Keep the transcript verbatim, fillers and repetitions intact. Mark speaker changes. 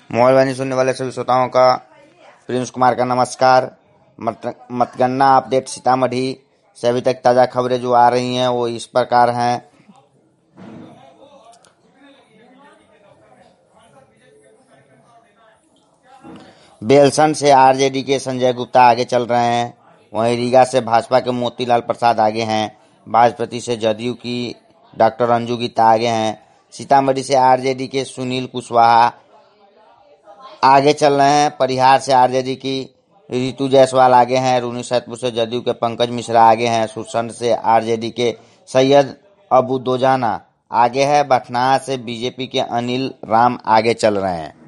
Speaker 1: Mobile वाणी सुनने वाले सभी श्रोताओं का प्रिंस कुमार का नमस्कार। मत, मतगणना अपडेट सीतामढ़ी से अभी तक ताज़ा खबरें जो आ रही हैं वो इस प्रकार हैं। बेलसन से आरजेडी के संजय गुप्ता आगे चल रहे हैं। वहीं रीगा से भाजपा के मोतीलाल प्रसाद आगे हैं। बाजपट्टी से जदयू की डॉक्टर अंजू गीता आगे हैं। सीतामढ़ी से आरजेडी के सुनील कुशवाहा आगे चल रहे हैं। परिहार से आरजेडी की रितु जायसवाल आगे हैं। रूनी सैदपुर से जदयू के पंकज मिश्रा आगे हैं। सुरसंड से आरजेडी के सैयद अबू दोजाना आगे है। बठनाहा से बीजेपी के अनिल राम आगे चल रहे हैं।